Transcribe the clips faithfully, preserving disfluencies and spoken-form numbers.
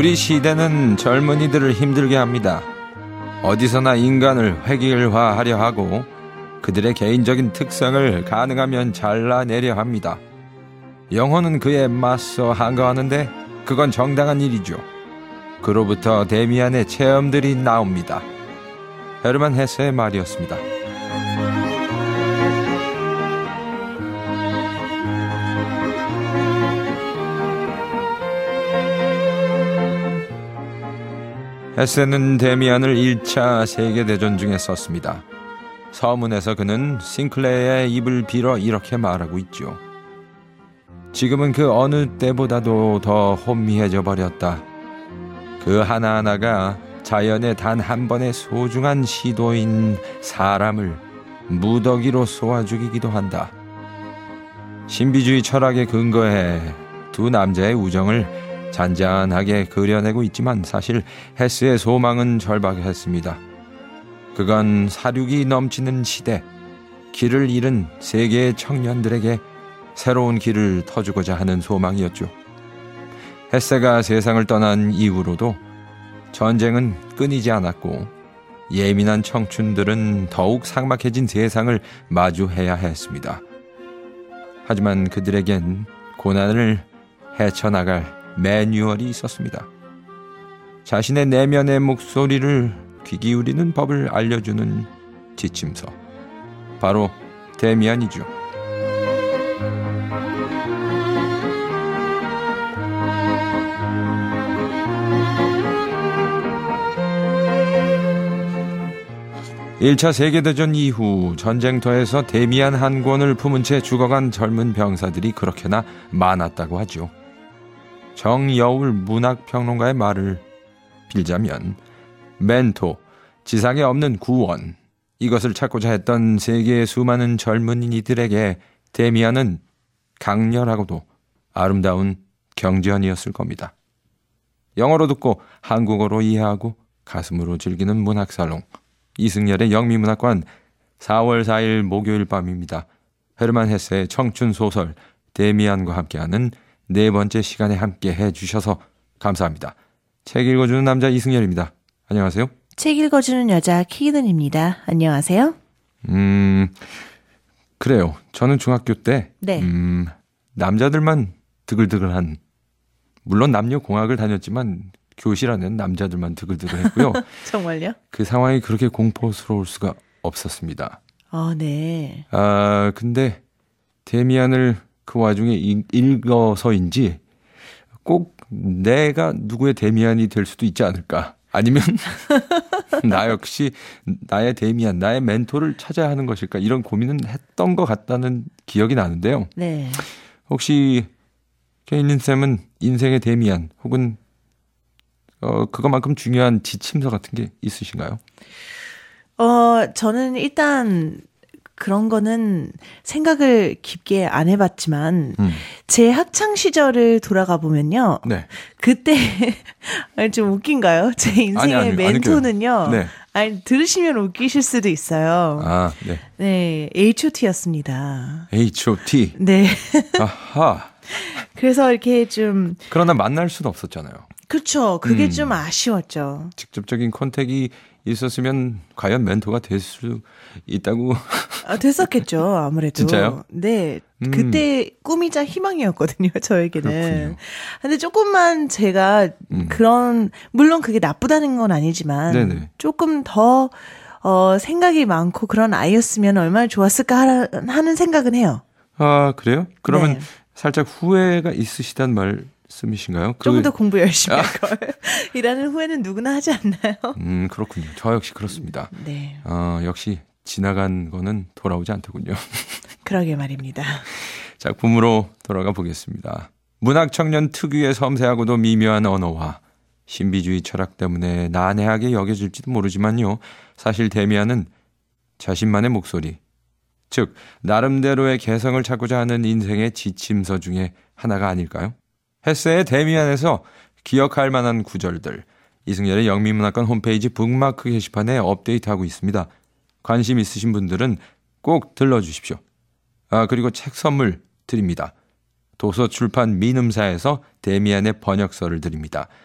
우리 시대는 젊은이들을 힘들게 합니다. 어디서나 인간을 획일화하려 하고 그들의 개인적인 특성을 가능하면 잘라내려 합니다. 영혼은 그에 맞서 한가하는데 그건 정당한 일이죠. 그로부터 데미안의 체험들이 나옵니다. 헤르만 헤세의 말이었습니다. 헤세는 데미안을 일 차 세계대전 중에 썼습니다. 서문에서 그는 싱클레어의 입을 빌어 이렇게 말하고 있죠. 지금은 그 어느 때보다도 더 혼미해져 버렸다. 그 하나하나가 자연의 단 한 번의 소중한 시도인 사람을 무더기로 쏘아 죽이기도 한다. 신비주의 철학에 근거해 두 남자의 우정을 잔잔하게 그려내고 있지만 사실 헤스의 소망은 절박했습니다. 그건 사륙이 넘치는 시대, 길을 잃은 세계의 청년들에게 새로운 길을 터주고자 하는 소망이었죠. 헤세가 세상을 떠난 이후로도 전쟁은 끊이지 않았고 예민한 청춘들은 더욱 삭막해진 세상을 마주해야 했습니다. 하지만 그들에겐 고난을 헤쳐나갈 매뉴얼이 있었습니다. 자신의 내면의 목소리를 귀 기울이는 법을 알려주는 지침서. 바로 데미안이죠. 일 차 세계대전 이후 전쟁터에서 데미안 한 권을 품은 채 죽어간 젊은 병사들이 그렇게나 많았다고 하죠. 정여울 문학평론가의 말을 빌자면 멘토, 지상에 없는 구원, 이것을 찾고자 했던 세계의 수많은 젊은이들에게 데미안은 강렬하고도 아름다운 경전이었을 겁니다. 영어로 듣고 한국어로 이해하고 가슴으로 즐기는 문학살롱, 이승열의 영미문학관, 사월 사일 목요일 밤입니다. 헤르만 헤세의 청춘소설 데미안과 함께하는 네 번째 시간에 함께 해주셔서 감사합니다. 책 읽어주는 남자 이승열입니다. 안녕하세요. 책 읽어주는 여자 키이든입니다. 안녕하세요. 음, 그래요. 저는 중학교 때 네. 음, 남자들만 드글드글한, 물론 남녀공학을 다녔지만 교실 안에는 남자들만 드글드글했고요. 정말요? 그 상황이 그렇게 공포스러울 수가 없었습니다. 아, 네. 아, 근데 데미안을 그 와중에 읽어서인지 꼭 내가 누구의 데미안이 될 수도 있지 않을까. 아니면 나 역시 나의 데미안, 나의 멘토를 찾아야 하는 것일까. 이런 고민은 했던 것 같다는 기억이 나는데요. 네. 혹시 케일린쌤은 인생의 데미안 혹은 어, 그것만큼 중요한 지침서 같은 게 있으신가요? 어, 저는 일단 그런 거는 생각을 깊게 안 해봤지만 음. 제 학창 시절을 돌아가 보면요. 네. 그때 좀 웃긴가요? 제 인생의 아니, 아니, 멘토는요. 네. 아니 들으시면 웃기실 수도 있어요. 아, 네. 네, 에이치 오 티였습니다. 에이치 오 티. 네. 아하. 그래서 이렇게 좀 그러나 만날 수는 없었잖아요. 그렇죠. 그게 음. 좀 아쉬웠죠. 직접적인 컨택이 있었으면 과연 멘토가 될 수 있다고. 아, 됐었겠죠. 아무래도. 진짜요? 네. 음. 그때 꿈이자 희망이었거든요. 저에게는. 그렇군요. 근데 조금만 제가 음. 그런, 물론 그게 나쁘다는 건 아니지만 네네. 조금 더 어, 생각이 많고 그런 아이였으면 얼마나 좋았을까 하는 생각은 해요. 아, 그래요? 그러면 네. 살짝 후회가 있으시단 말 말씀이신가요? 조금 더 공부 열심히 할 걸. 이라는 후회는 누구나 하지 않나요? 음, 그렇군요. 저 역시 그렇습니다. 네. 어, 역시 지나간 거는 돌아오지 않더군요. 그러게 말입니다. 작품으로 돌아가 보겠습니다. 문학 청년 특유의 섬세하고도 미묘한 언어와 신비주의 철학 때문에 난해하게 여겨질지도 모르지만요. 사실 데미안은 자신만의 목소리, 즉 나름대로의 개성을 찾고자 하는 인생의 지침서 중에 하나가 아닐까요? 헤세의 데미안에서 기억할 만한 구절들, 이승열의 영미문학관 홈페이지 북마크 게시판에 업데이트하고 있습니다. 관심 있으신 분들은 꼭 들러주십시오. 아, 그리고 책 선물 드립니다. 도서출판 민음사에서 데미안의 번역서를 드립니다.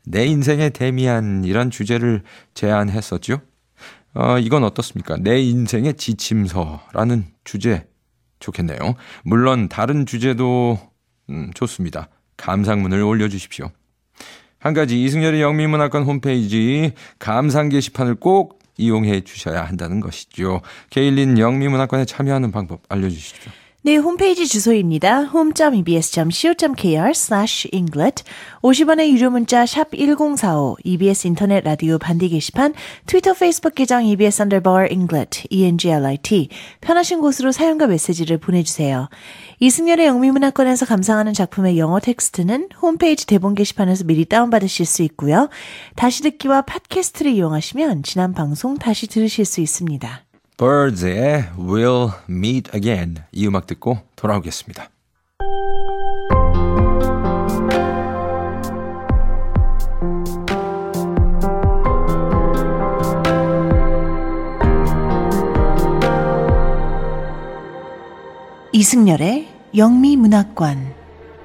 내 인생의 데미안 이란 주제를 제안했었죠. 어, 이건 어떻습니까? 내 인생의 지침서라는 주제 좋겠네요. 물론 다른 주제도 음, 좋습니다. 감상문을 올려주십시오. 한 가지 이승열의 영미문학관 홈페이지 감상 게시판을 꼭 이용해 주셔야 한다는 것이죠. 게일린 영미문학관에 참여하는 방법 알려주시죠. 네, 홈페이지 주소입니다. home.ebs.co.kr slash englet 오십 원의 유료 문자 샵 일공사오 이비에스 인터넷 라디오 반디 게시판 트위터 페이스북 계정 이비에스 underbar englet E-N-G-L-I-T 편하신 곳으로 사용과 메시지를 보내주세요. 이승열의 영미문학관에서 감상하는 작품의 영어 텍스트는 홈페이지 대본 게시판에서 미리 다운받으실 수 있고요. 다시 듣기와 팟캐스트를 이용하시면 지난 방송 다시 들으실 수 있습니다. Birds의 We'll Meet Again 이 음악 듣고 돌아오겠습니다. 이승열의 영미문학관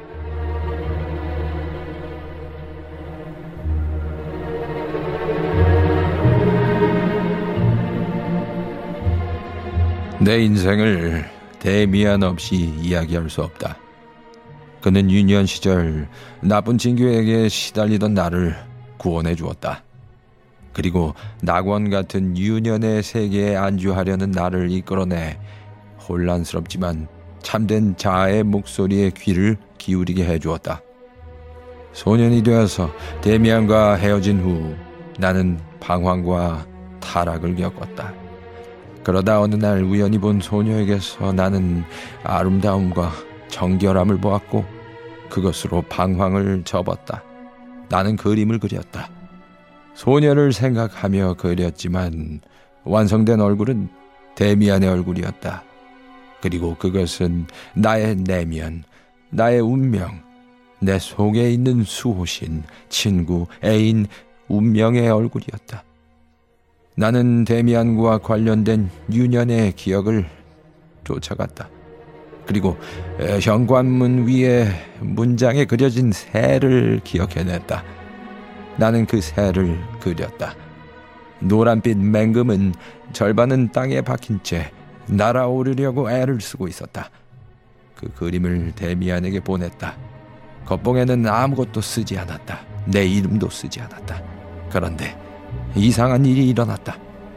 내 인생을 데미안 없이 이야기할 수 없다. 그는 유년 시절 나쁜 친구에게 시달리던 나를 구원해 주었다. 그리고 낙원 같은 유년의 세계에 안주하려는 나를 이끌어내 혼란스럽지만 참된 자아의 목소리에 귀를 기울이게 해주었다. 소년이 되어서 데미안과 헤어진 후 나는 방황과 타락을 겪었다. 그러다 어느 날 우연히 본 소녀에게서 나는 아름다움과 정결함을 보았고 그것으로 방황을 접었다. 나는 그림을 그렸다. 소녀를 생각하며 그렸지만 완성된 얼굴은 데미안의 얼굴이었다. 그리고 그것은 나의 내면, 나의 운명, 내 속에 있는 수호신, 친구, 애인, 운명의 얼굴이었다. 나는 데미안과 관련된 유년의 기억을 쫓아갔다. 그리고 현관문 위에 문장에 그려진 새를 기억해냈다. 나는 그 새를 그렸다. 노란빛 맹금은 절반은 땅에 박힌 채 날아오르려고 애를 쓰고 있었다. 그 그림을 데미안에게 보냈다. 겉봉에는 아무것도 쓰지 않았다. 내 이름도 쓰지 않았다. 그런데 이상한 일이 일어났다.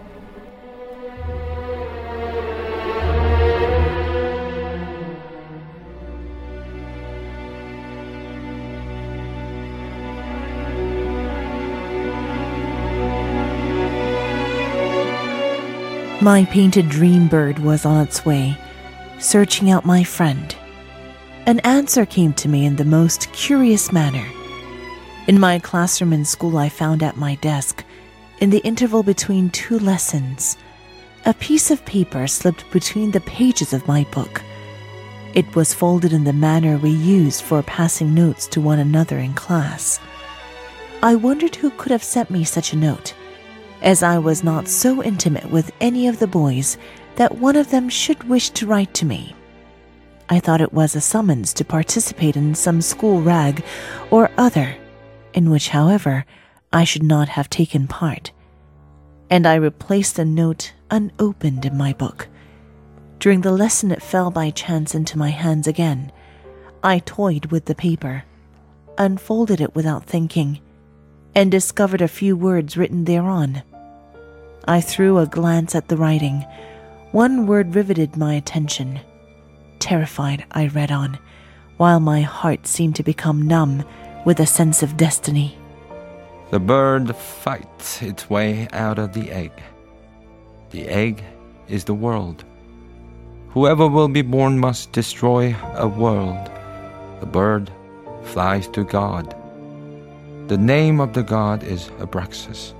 My painted dream bird was on its way, searching out my friend. An answer came to me in the most curious manner. In my classroom in school, I found at my desk, in the interval between two lessons, a piece of paper slipped between the pages of my book. It was folded in the manner we used for passing notes to one another in class. I wondered who could have sent me such a note, as I was not so intimate with any of the boys that one of them should wish to write to me. I thought it was a summons to participate in some school rag or other, in which, however, I should not have taken part, and I replaced the note unopened in my book. During the lesson it fell by chance into my hands again. I toyed with the paper, unfolded it without thinking, and discovered a few words written thereon. I threw a glance at the writing. One word riveted my attention. Terrified, I read on, while my heart seemed to become numb with a sense of destiny. The bird fights its way out of the egg. The egg is the world. Whoever will be born must destroy a world. The bird flies to God. The name of the god is Abraxas.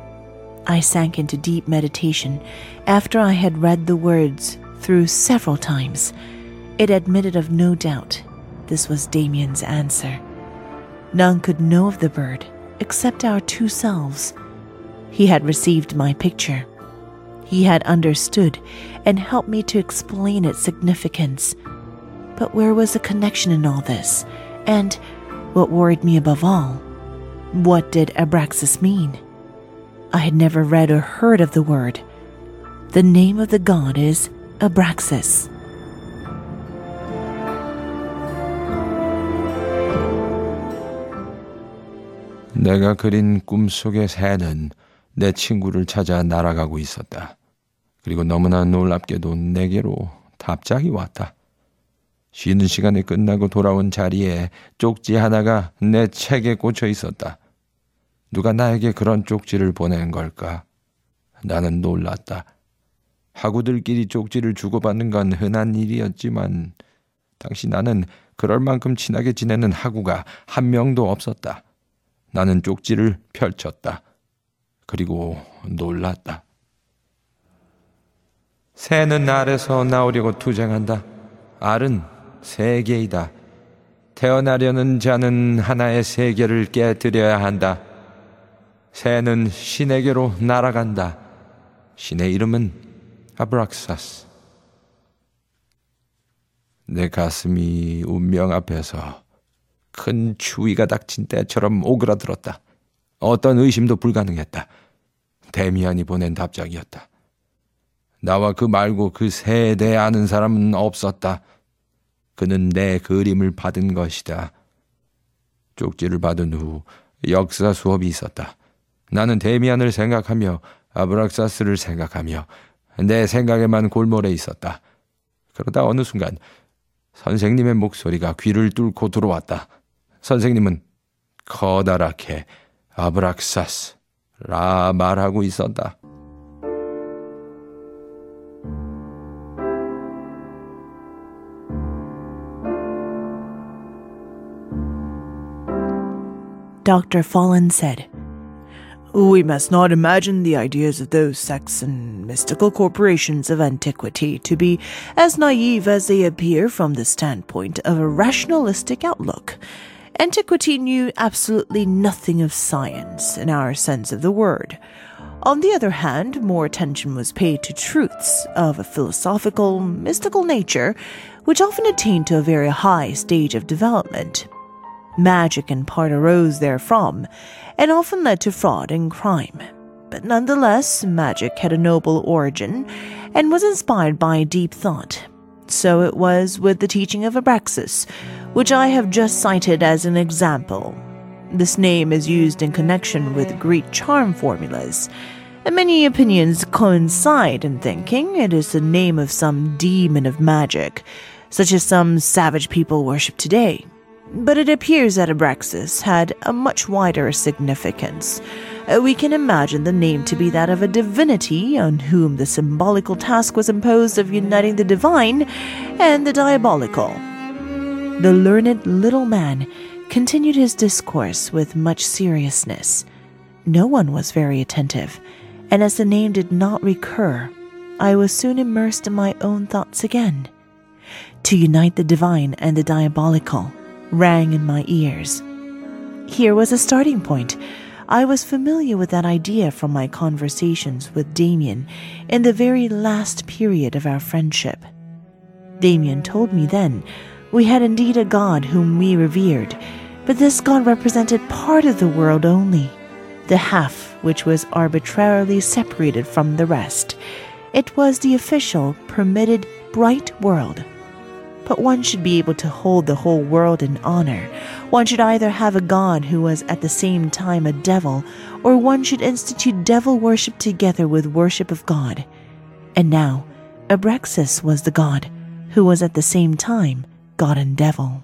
I sank into deep meditation after I had read the words through several times. It admitted of no doubt this was Damien's answer. None could know of the bird except our two selves. He had received my picture. He had understood and helped me to explain its significance. But where was the connection in all this? And, what worried me above all, What did Abraxas mean? I had never read or heard of the word. The name of the god is Abraxas. 내가 그린 꿈속의 새는 내 친구를 찾아 날아가고 있었다. 그리고 너무나 놀랍게도 내게로 답장이 왔다. 쉬는 시간이 끝나고 돌아온 자리에 쪽지 하나가 내 책에 꽂혀 있었다. 누가 나에게 그런 쪽지를 보낸 걸까? 나는 놀랐다. 하구들끼리 쪽지를 주고받는 건 흔한 일이었지만 당시 나는 그럴 만큼 친하게 지내는 하구가 한 명도 없었다. 나는 쪽지를 펼쳤다. 그리고 놀랐다. 새는 알에서 나오려고 투쟁한다. 알은 세계이다. 태어나려는 자는 하나의 세계를 깨뜨려야 한다. 새는 신에게로 날아간다. 신의 이름은 아브락사스. 내 가슴이 운명 앞에서 큰 추위가 닥친 때처럼 오그라들었다. 어떤 의심도 불가능했다. 데미안이 보낸 답장이었다. 나와 그 말고 그 새에 대해 아는 사람은 없었다. 그는 내 그림을 받은 것이다. 쪽지를 받은 후 역사 수업이 있었다. 나는 데미안을 생각하며 아브락사스를 생각하며 내 생각에만 골몰해 있었다. 그러다 어느 순간 선생님의 목소리가 귀를 뚫고 들어왔다. 선생님은 커다랗게 아브락사스라 말하고 있었다. Doctor Fallen said, "We must not imagine the ideas of those sects and mystical corporations of antiquity to be as naive as they appear from the standpoint of a rationalistic outlook. Antiquity knew absolutely nothing of science in our sense of the word. On the other hand, more attention was paid to truths of a philosophical, mystical nature, which often attained to a very high stage of development. Magic in part arose therefrom, and often led to fraud and crime. But nonetheless, magic had a noble origin, and was inspired by deep thought. So it was with the teaching of Abraxas, which I have just cited as an example. This name is used in connection with Greek charm formulas, and many opinions coincide in thinking it is the name of some demon of magic, such as some savage people worship today. But it appears that Abraxas had a much wider significance. We can imagine the name to be that of a divinity on whom the symbolical task was imposed of uniting the divine and the diabolical." The learned little man continued his discourse with much seriousness. No one was very attentive, and as the name did not recur, I was soon immersed in my own thoughts again. To unite the divine and the diabolical rang in my ears. Here was a starting point. I was familiar with that idea from my conversations with Damien in the very last period of our friendship. Damien told me then we had indeed a God whom we revered, but this God represented part of the world only, the half which was arbitrarily separated from the rest. It was the official, permitted, bright world. But one should be able to hold the whole world in honor. One should either have a god who was at the same time a devil, or one should institute devil worship together with worship of God. And now, Abraxas was the god, who was at the same time god and devil.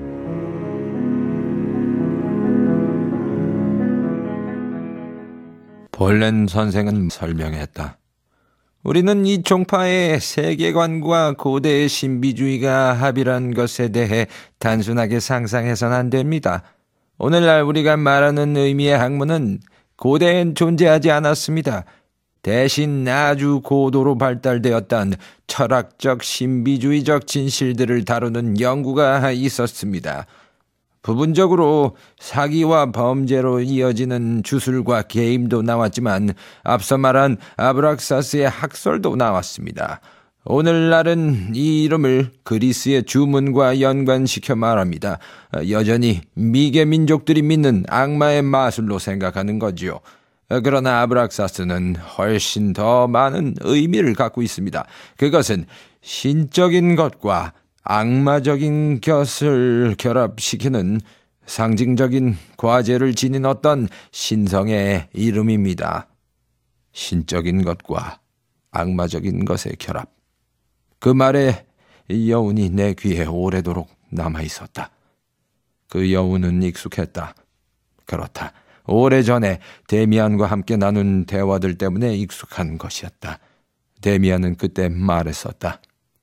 볼렌 선생은 설명했다. 우리는 이 종파의 세계관과 고대의 신비주의가 합일한 것에 대해 단순하게 상상해서는 안 됩니다. 오늘날 우리가 말하는 의미의 학문은 고대엔 존재하지 않았습니다. 대신 아주 고도로 발달되었던 철학적 신비주의적 진실들을 다루는 연구가 있었습니다. 부분적으로 사기와 범죄로 이어지는 주술과 게임도 나왔지만 앞서 말한 아브락사스의 학설도 나왔습니다. 오늘날은 이 이름을 그리스의 주문과 연관시켜 말합니다. 여전히 미개 민족들이 믿는 악마의 마술로 생각하는 거지요. 그러나 아브락사스는 훨씬 더 많은 의미를 갖고 있습니다. 그것은 신적인 것과 악마적인 것을 결합시키는 상징적인 과제를 지닌 어떤 신성의 이름입니다. 신적인 것과 악마적인 것의 결합. 그 말에 여운이 내 귀에 오래도록 남아있었다. 그 여운은 익숙했다. 그렇다. 오래전에 데미안과 함께 나눈 대화들 때문에 익숙한 것이었다. 데미안은 그때 말했었다.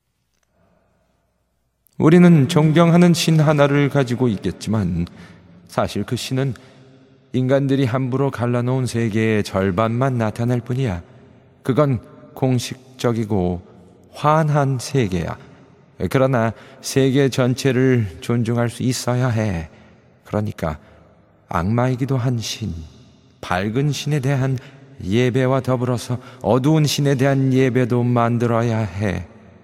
우리는 존경하는 신 하나를 가지고 있겠지만 사실 그 신은 인간들이 함부로 갈라놓은 세계의 절반만 나타낼 뿐이야. 그건 공식적이고 환한 세계야. 그러나 세계 전체를 존중할 수 있어야 해. 그러니까 악마이기도 한 신, 밝은 신에 대한 예배와 더불어서 어두운 신에 대한 예배도 만들어야 해.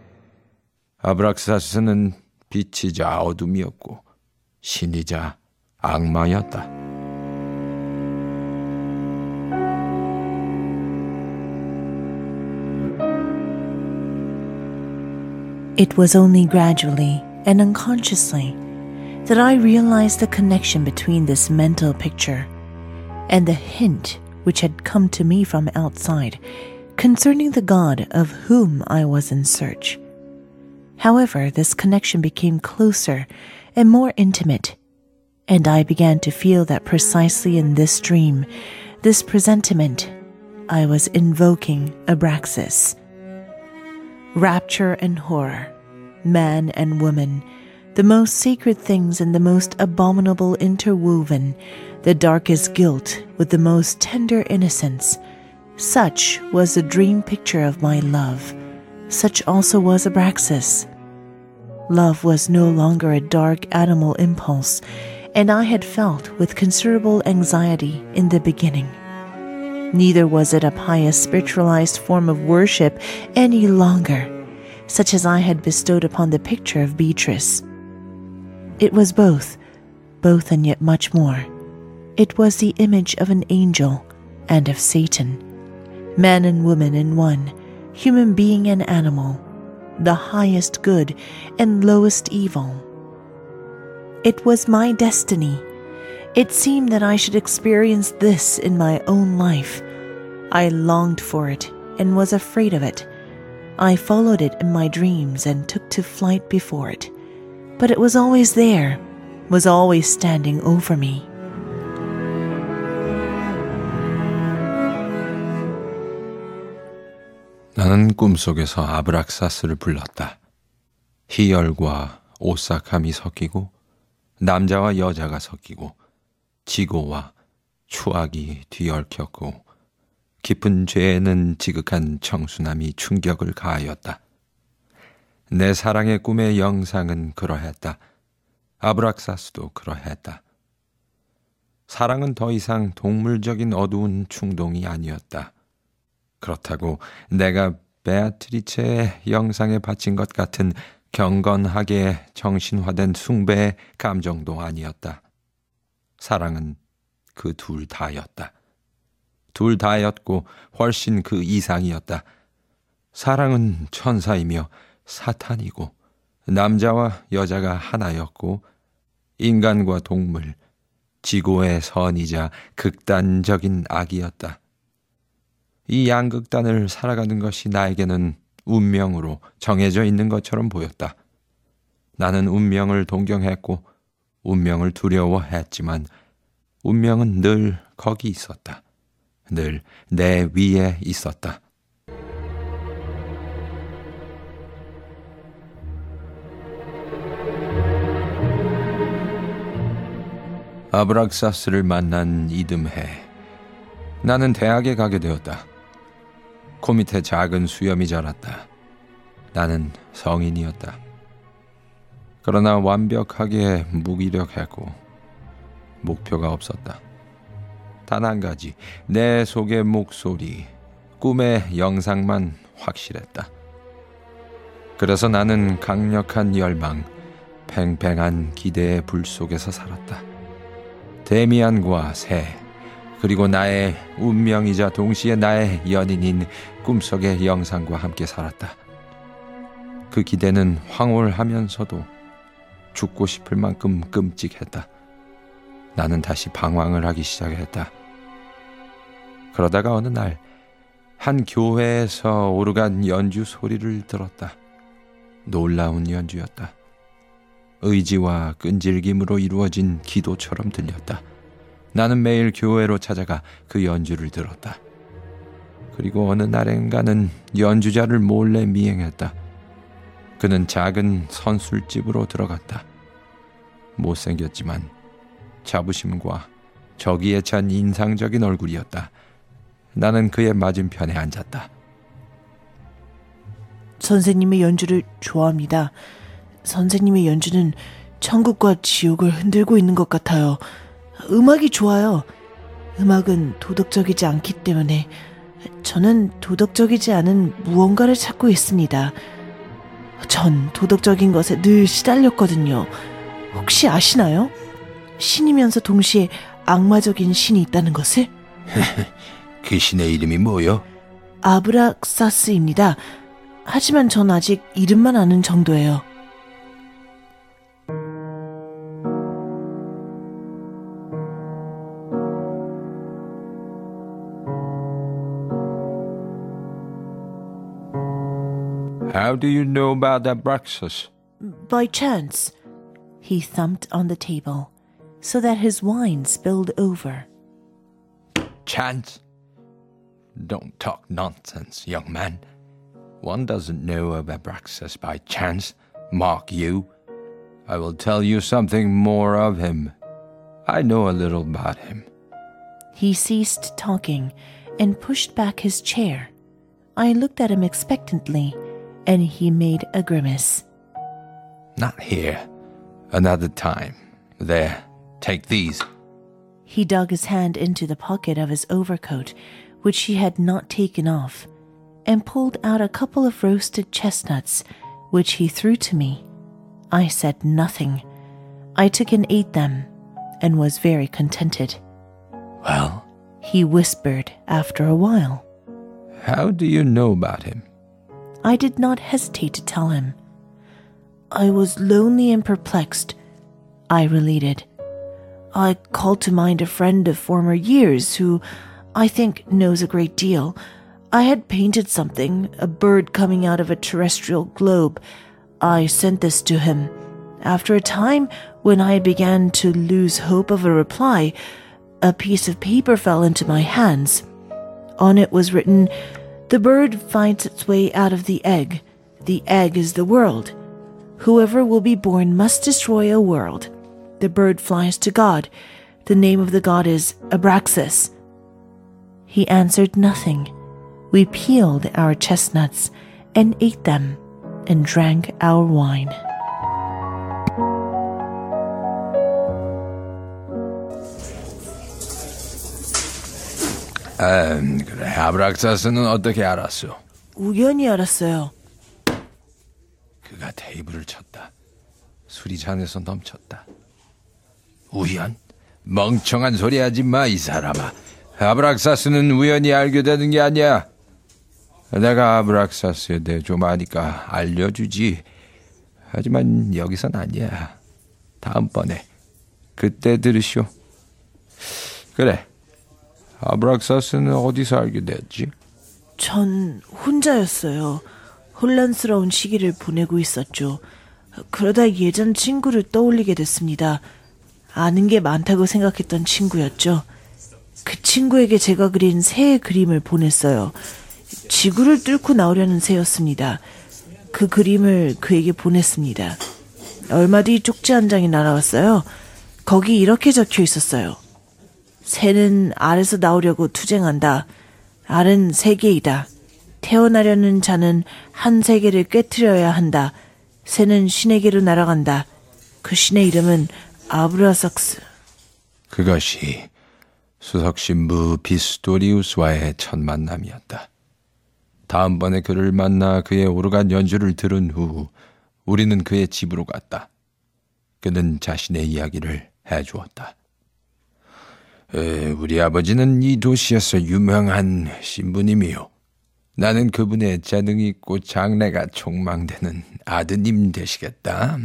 아브락사스는 빛이자 어둠이었고 신이자 악마였다. It was only gradually and unconsciously that I realized the connection between this mental picture and the hint which had come to me from outside concerning the God of whom I was in search. However, this connection became closer and more intimate, and I began to feel that precisely in this dream, this presentiment, I was invoking Abraxas. Rapture and horror, man and woman, the most sacred things and the most abominable interwoven, the darkest guilt with the most tender innocence. Such was the dream picture of my love. Such also was Abraxas. Love was no longer a dark animal impulse, and I had felt with considerable anxiety in the beginning. Neither was it a pious spiritualized form of worship any longer, such as I had bestowed upon the picture of Beatrice. It was both, both and yet much more. It was the image of an angel and of Satan, man and woman in one, human being and animal, the highest good and lowest evil. It was my destiny. It seemed that I should experience this in my own life. I longed for it and was afraid of it. I followed it in my dreams and took to flight before it. But it was always there, was always standing over me. 나는 꿈속에서 아브락사스를 불렀다. 희열과 오싹함이 섞이고 남자와 여자가 섞이고 지고와 추악이 뒤얽혔고 깊은 죄에는 지극한 청순함이 충격을 가하였다. 내 사랑의 꿈의 영상은 그러했다. 아브락사스도 그러했다. 사랑은 더 이상 동물적인 어두운 충동이 아니었다. 그렇다고 내가 베아트리체의 영상에 바친 것 같은 경건하게 정신화된 숭배의 감정도 아니었다. 사랑은 그 둘 다였다. 둘 다였고 훨씬 그 이상이었다. 사랑은 천사이며 사탄이고 남자와 여자가 하나였고 인간과 동물, 지고의 선이자 극단적인 악이었다. 이 양극단을 살아가는 것이 나에게는 운명으로 정해져 있는 것처럼 보였다. 나는 운명을 동경했고 운명을 두려워했지만 운명은 늘 거기 있었다. 늘 내 위에 있었다. 아브락사스를 만난 이듬해 나는 대학에 가게 되었다. 코 밑에 작은 수염이 자랐다. 나는 성인이었다. 그러나 완벽하게 무기력했고 목표가 없었다. 단 한 가지, 내 속의 목소리, 꿈의 영상만 확실했다. 그래서 나는 강력한 열망, 팽팽한 기대의 불 속에서 살았다. 데미안과 새, 그리고 나의 운명이자 동시에 나의 연인인 꿈속의 영상과 함께 살았다. 그 기대는 황홀하면서도 죽고 싶을 만큼 끔찍했다. 나는 다시 방황을 하기 시작했다. 그러다가 어느 날 한 교회에서 오르간 연주 소리를 들었다. 놀라운 연주였다. 의지와 끈질김으로 이루어진 기도처럼 들렸다. 나는 매일 교회로 찾아가 그 연주를 들었다. 그리고 어느 날엔가는 연주자를 몰래 미행했다. 그는 작은 선술집으로 들어갔다. 못생겼지만 자부심과 저기에 찬 인상적인 얼굴이었다. 나는 그의 맞은편에 앉았다. 선생님의 연주를 좋아합니다. 선생님의 연주는 천국과 지옥을 흔들고 있는 것 같아요. 음악이 좋아요. 음악은 도덕적이지 않기 때문에 저는 도덕적이지 않은 무언가를 찾고 있습니다. 전 도덕적인 것에 늘 시달렸거든요. 혹시 아시나요? 신이면서 동시에 악마적인 신이 있다는 것을? 그 신의 이름이 뭐요? 아브락사스입니다. 하지만 전 아직 이름만 아는 정도예요. How do you know about Abraxas? By chance. He thumped on the table so that his wine spilled over. Chance? Don't talk nonsense, young man. One doesn't know of Abraxas by chance, mark you. I will tell you something more of him. I know a little about him. He ceased talking and pushed back his chair. I looked at him expectantly, and he made a grimace. Not here. Another time. There, take these. He dug his hand into the pocket of his overcoat, which he had not taken off, and pulled out a couple of roasted chestnuts, which he threw to me. I said nothing. I took and ate them, and was very contented. Well? He whispered after a while. How do you know about him? I did not hesitate to tell him. I was lonely and perplexed. I related. I called to mind a friend of former years who, I think, knows a great deal. I had painted something, a bird coming out of a terrestrial globe. I sent this to him. After a time, when I began to lose hope of a reply, a piece of paper fell into my hands. On it was written, "The bird finds its way out of the egg. The egg is the world. Whoever will be born must destroy a world. The bird flies to God. The name of the god is Abraxas." He answered nothing. We peeled our chestnuts and ate them and drank our wine. 음, 그래. 아브락사스는 어떻게 알았어? 우연히 알았어요. 그가 테이블을 쳤다. 술이 잔에서 넘쳤다. 우연? 멍청한 소리 하지 마, 이 사람아. 아브락사스는 우연히 알게 되는 게 아니야. 내가 아브락사스에 대해 좀 아니까 알려주지. 하지만 여기선 아니야. 다음번에. 그때 들으시오. 그래. 아브락사스는 어디서 알게 됐지? 전 혼자였어요. 혼란스러운 시기를 보내고 있었죠. 그러다 예전 친구를 떠올리게 됐습니다. 아는 게 많다고 생각했던 친구였죠. 그 친구에게 제가 그린 새의 그림을 보냈어요. 지구를 뚫고 나오려는 새였습니다. 그 그림을 그에게 보냈습니다. 얼마 뒤 쪽지 한 장이 날아왔어요. 거기 이렇게 적혀 있었어요. 새는 알에서 나오려고 투쟁한다. 알은 세계이다. 태어나려는 자는 한 세계를 꿰트려야 한다. 새는 신에게로 날아간다. 그 신의 이름은 아브라삭스. 그것이 수석신부 비스토리우스와의 첫 만남이었다. 다음번에 그를 만나 그의 오르간 연주를 들은 후 우리는 그의 집으로 갔다. 그는 자신의 이야기를 해주었다. 에, 우리 아버지는 이 도시에서 유명한 신부님이요. 나는 그분의 재능이 있고 장래가 촉망되는 아드님 되시겠다.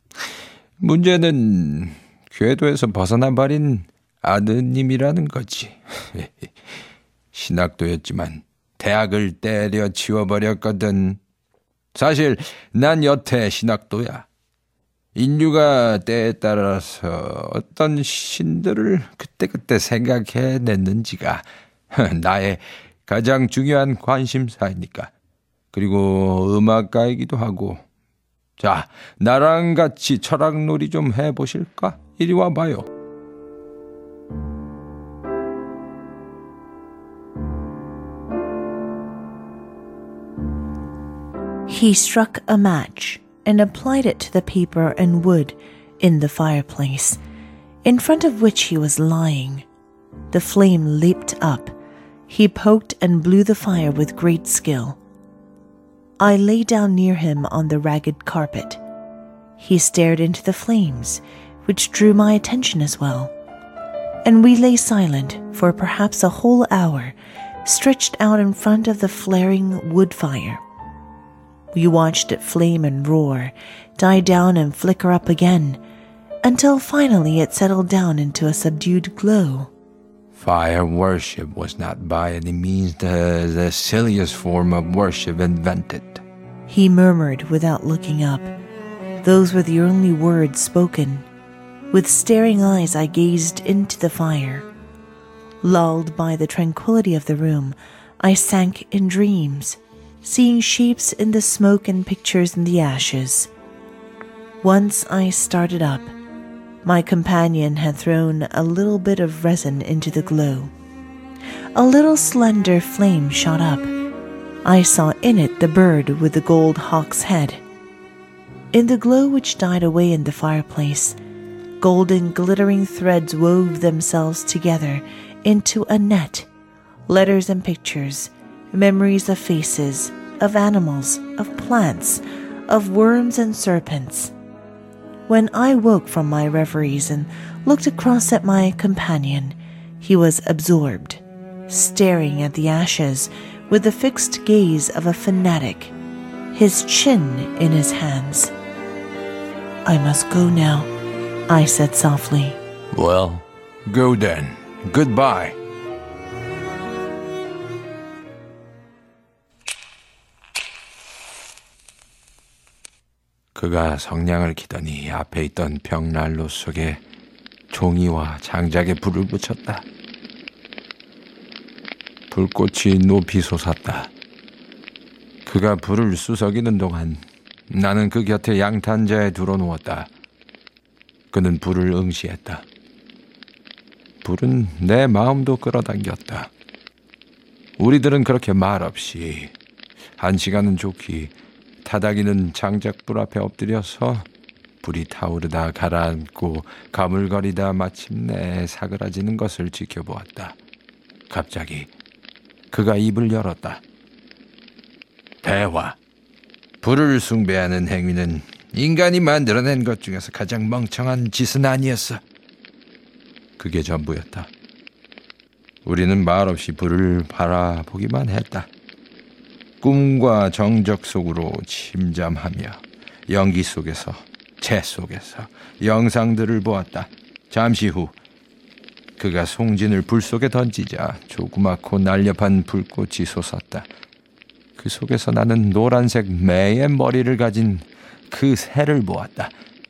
문제는 궤도에서 벗어나 버린 아드님이라는 거지. 신학도였지만 대학을 때려 치워버렸거든. 사실 난 여태 신학도야. 인류가 때에 따라서 어떤 신들을 그때그때 생각해냈는지가 나의 가장 중요한 관심사이니까. 그리고 음악가이기도 하고. 자, 나랑 같이 철학놀이 좀 해보실까? 이리 와봐요. He struck a match and applied it to the paper and wood in the fireplace, in front of which he was lying. The flame leaped up. He poked and blew the fire with great skill. I lay down near him on the ragged carpet. He stared into the flames, which drew my attention as well. And we lay silent for perhaps a whole hour, stretched out in front of the flaring wood fire. We watched it flame and roar, die down and flicker up again, until finally it settled down into a subdued glow. Fire worship was not by any means the, the silliest form of worship invented. He murmured without looking up. Those were the only words spoken. With staring eyes I gazed into the fire. Lulled by the tranquility of the room, I sank in dreams, seeing shapes in the smoke and pictures in the ashes. Once I started up. My companion had thrown a little bit of resin into the glow. A little slender flame shot up. I saw in it the bird with the gold hawk's head. In the glow which died away in the fireplace, golden glittering threads wove themselves together into a net. Letters and pictures, memories of faces, of animals, of plants, of worms and serpents. When I woke from my reveries and looked across at my companion, he was absorbed, staring at the ashes with the fixed gaze of a fanatic, his chin in his hands. I must go now, I said softly. Well, go then. Goodbye. 그가 성냥을 키더니 앞에 있던 벽난로 속에 종이와 장작에 불을 붙였다. 불꽃이 높이 솟았다. 그가 불을 수석이는 동안 나는 그 곁에 양탄자에 두러 누웠다. 그는 불을 응시했다. 불은 내 마음도 끌어당겼다. 우리들은 그렇게 말없이 한 시간은 좋기 타닥이는 장작불 앞에 엎드려서 불이 타오르다 가라앉고 가물거리다 마침내 사그라지는 것을 지켜보았다. 갑자기 그가 입을 열었다. 대화. 불을 숭배하는 행위는 인간이 만들어낸 것 중에서 가장 멍청한 짓은 아니었어. 그게 전부였다. 우리는 말없이 불을 바라보기만 했다. 꿈과 정적 속으로 침잠하며 연기 속에서, 재 속에서 영상들을 보았다. 잠시 후 그가 송진을 불 속에 던지자 조그맣고 날렵한 불꽃이 솟았다. 그 속에서 나는 노란색 매의 머리를 가진 그 새를 보았다.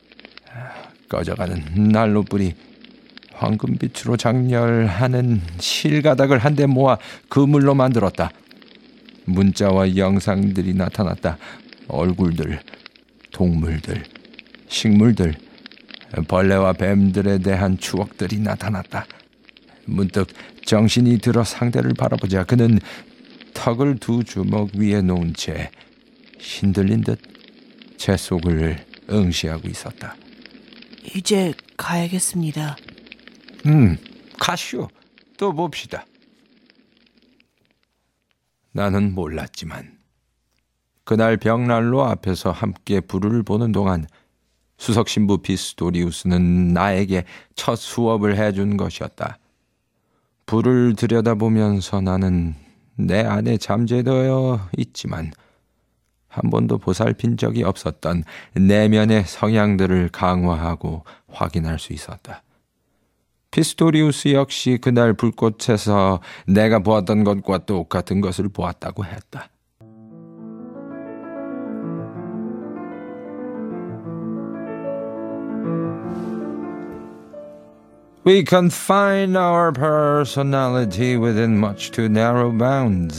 꺼져가는 난로불이 황금빛으로 장렬하는 실가닥을 한데 모아 그물로 만들었다. 문자와 영상들이 나타났다. 얼굴들, 동물들, 식물들, 벌레와 뱀들에 대한 추억들이 나타났다. 문득 정신이 들어 상대를 바라보자 그는 턱을 두 주먹 위에 놓은 채 신들린 듯 제 속을 응시하고 있었다. 이제 가야겠습니다. 음, 가시오. 또 봅시다. 나는 몰랐지만 그날 벽난로 앞에서 함께 불을 보는 동안 수석신부 피스토리우스는 나에게 첫 수업을 해준 것이었다. 불을 들여다보면서 나는 내 안에 잠재되어 있지만 한 번도 보살핀 적이 없었던 내면의 성향들을 강화하고 확인할 수 있었다. 피스토리우스 역시 그날 불꽃에서 내가 보았던 것과 똑같은 것을 보았다고 했다. We confine our personality within much too narrow bounds.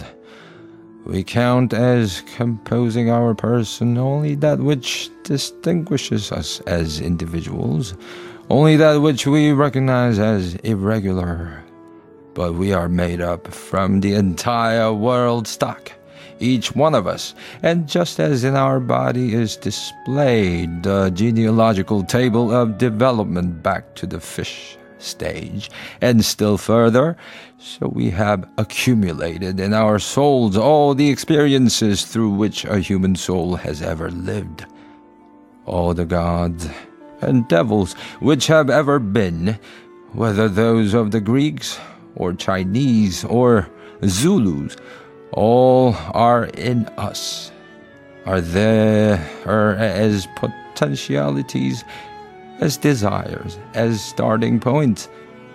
We count as composing our person only that which distinguishes us as individuals, only that which we recognize as irregular. But we are made up from the entire world stock, each one of us, and just as in our body is displayed the genealogical table of development back to the fish stage, and still further, so we have accumulated in our souls all the experiences through which a human soul has ever lived. All the gods and devils which have ever been, whether those of the Greeks or Chinese or Zulus, all are in us, are there as potentialities, as desires, as starting points.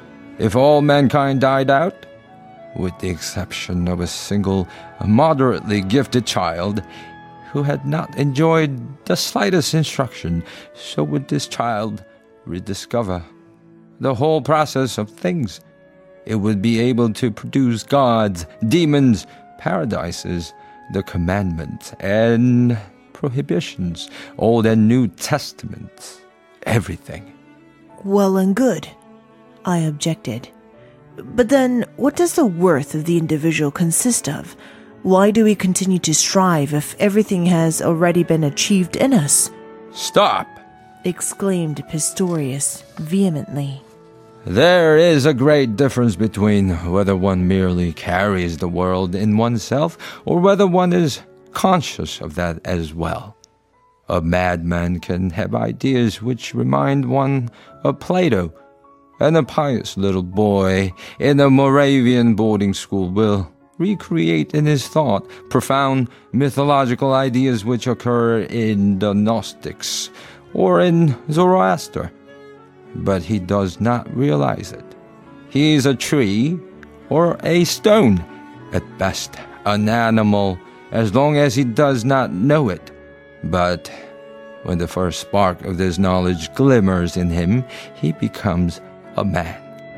If all mankind died out, with the exception of a single moderately gifted child who had not enjoyed the slightest instruction, so would this child rediscover the whole process of things. It would be able to produce gods, demons, paradises, the commandments and prohibitions, Old and New Testaments. Everything. Well and good, I objected. But then, what does the worth of the individual consist of? Why do we continue to strive if everything has already been achieved in us? Stop! Exclaimed Pistorius vehemently. There is a great difference between whether one merely carries the world in oneself or whether one is conscious of that as well. A madman can have ideas which remind one of Plato, and a pious little boy in a Moravian boarding school will recreate in his thought profound mythological ideas which occur in the Gnostics or in Zoroaster. But he does not realize it. He is a tree or a stone, at best an animal, as long as he does not know it. But when the first spark of this knowledge glimmers in him, he becomes a man.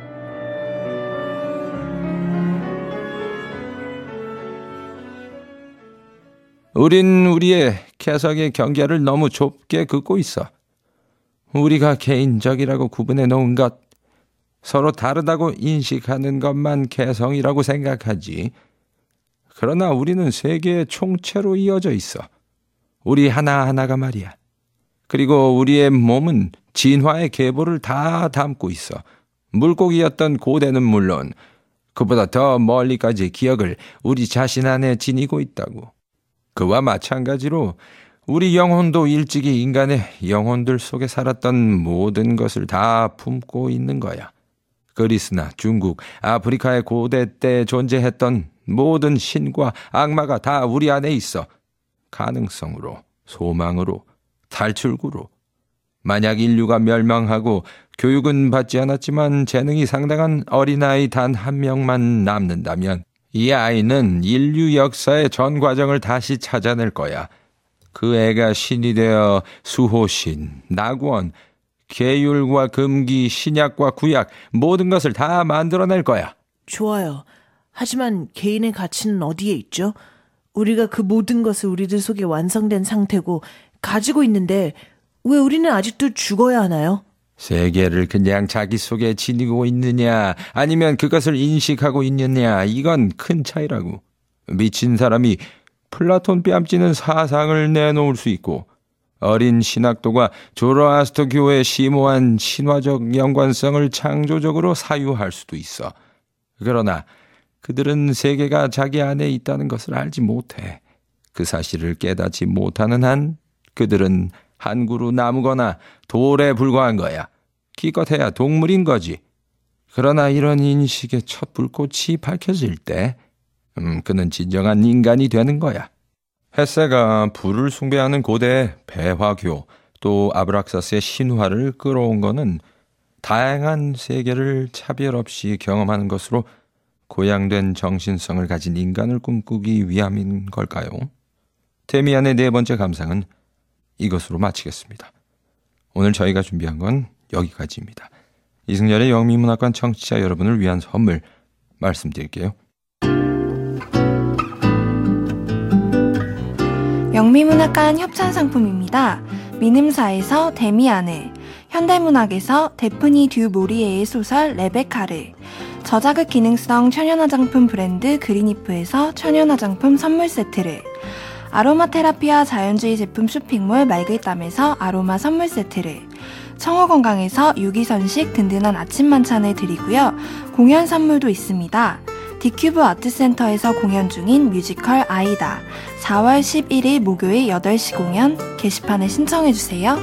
우린 우리의 개성의 경계를 너무 좁게 긋고 있어. 우리가 개인적이라고 구분해 놓은 것, 서로 다르다고 인식하는 것만 개성이라고 생각하지. 그러나 우리는 세계의 총체로 이어져 있어. 우리 하나하나가 말이야. 그리고 우리의 몸은 진화의 계보를 다 담고 있어. 물고기였던 고대는 물론 그보다 더 멀리까지 기억을 우리 자신 안에 지니고 있다고. 그와 마찬가지로 우리 영혼도 일찍이 인간의 영혼들 속에 살았던 모든 것을 다 품고 있는 거야. 그리스나 중국, 아프리카의 고대 때 존재했던 모든 신과 악마가 다 우리 안에 있어. 가능성으로, 소망으로, 탈출구로. 만약 인류가 멸망하고 교육은 받지 않았지만 재능이 상당한 어린아이 단 한 명만 남는다면 이 아이는 인류 역사의 전 과정을 다시 찾아낼 거야. 그 애가 신이 되어 수호신, 낙원, 계율과 금기, 신약과 구약 모든 것을 다 만들어낼 거야. 좋아요. 하지만 개인의 가치는 어디에 있죠? 우리가 그 모든 것을 우리들 속에 완성된 상태고 가지고 있는데 왜 우리는 아직도 죽어야 하나요? 세계를 그냥 자기 속에 지니고 있느냐 아니면 그것을 인식하고 있느냐, 이건 큰 차이라고. 미친 사람이 플라톤 뺨찌는 사상을 내놓을 수 있고 어린 신학도가 조로아스터교의 심오한 신화적 연관성을 창조적으로 사유할 수도 있어. 그러나 그들은 세계가 자기 안에 있다는 것을 알지 못해. 그 사실을 깨닫지 못하는 한 그들은 한 그루 나무거나 돌에 불과한 거야. 기껏해야 동물인 거지. 그러나 이런 인식의 첫 불꽃이 밝혀질 때 음, 그는 진정한 인간이 되는 거야. 헤세가 불을 숭배하는 고대 배화교 또 아브락사스의 신화를 끌어온 거는 다양한 세계를 차별 없이 경험하는 것으로 고양된 정신성을 가진 인간을 꿈꾸기 위함인 걸까요? 데미안의 네 번째 감상은 이것으로 마치겠습니다. 오늘 저희가 준비한 건 여기까지입니다. 이승열의 영미문학관 청취자 여러분을 위한 선물 말씀드릴게요. 영미문학관 협찬상품입니다. 미ንም사에서 데미안을, 현대문학에서 데프니 듀 모리에의 소설 레베카를, 저자극 기능성 천연화장품 브랜드 그린이프에서 천연화장품 선물 세트를, 아로마 테라피와 자연주의 제품 쇼핑몰 말글담에서 아로마 선물 세트를, 청호건강에서 유기선식 든든한 아침 만찬을 드리고요. 공연 선물도 있습니다. 디큐브 아트센터에서 공연 중인 뮤지컬 아이다, 사월 십일일 목요일 여덟 시 공연 게시판에 신청해주세요.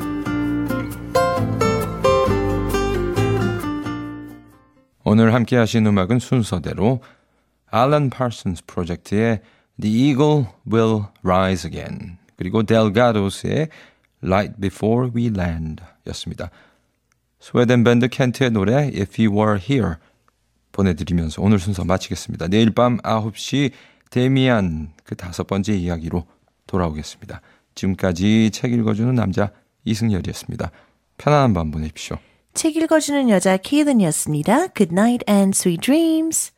오늘 함께 하신 음악은 순서대로 알런 파슨스 프로젝트의 The Eagle Will Rise Again 그리고 델가도스의 Light Before We Land 였습니다. 스웨덴 밴드 켄트의 노래 If You Were Here 보내드리면서 오늘 순서 마치겠습니다. 내일 밤 아홉 시 데미안 그 다섯 번째 이야기로 돌아오겠습니다. 지금까지 책 읽어주는 남자 이승열이었습니다. 편안한 밤 보내십시오. 책 읽어주는 여자 케이든이었습니다. Good night and sweet dreams.